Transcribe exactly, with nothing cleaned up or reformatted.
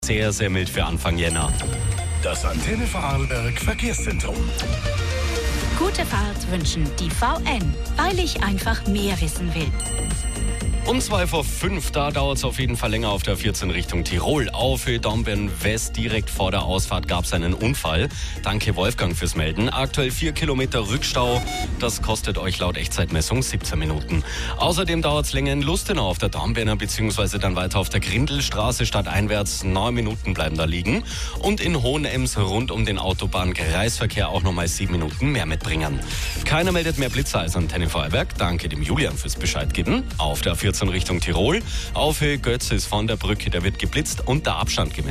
Sehr, sehr mild für Anfang Jänner. Das Antenne Vorarlberg Verkehrszentrum. Gute Fahrt wünschen die V N, weil ich einfach mehr wissen will. Um zwei vor fünf, da dauert es auf jeden Fall länger auf der vierzehn Richtung Tirol. Auf Domben West, direkt vor der Ausfahrt, gab es einen Unfall. Danke Wolfgang fürs Melden. Aktuell vier Kilometer Rückstau. Das kostet euch laut Echtzeitmessung siebzehn Minuten. Außerdem dauert es länger in Lustenau auf der Damberner beziehungsweise dann weiter auf der Grindelstraße stadteinwärts. Neun Minuten bleiben da liegen. Und in Hohenems rund um den Autobahnkreisverkehr auch nochmal sieben Minuten mehr mitbringen. Keiner meldet mehr Blitzer als Antenne Vorarlberg. Danke dem Julian fürs Bescheid geben. Auf der vierzehn Richtung Tirol. Auf Götz ist von der Brücke, der wird geblitzt und der Abstand gemessen.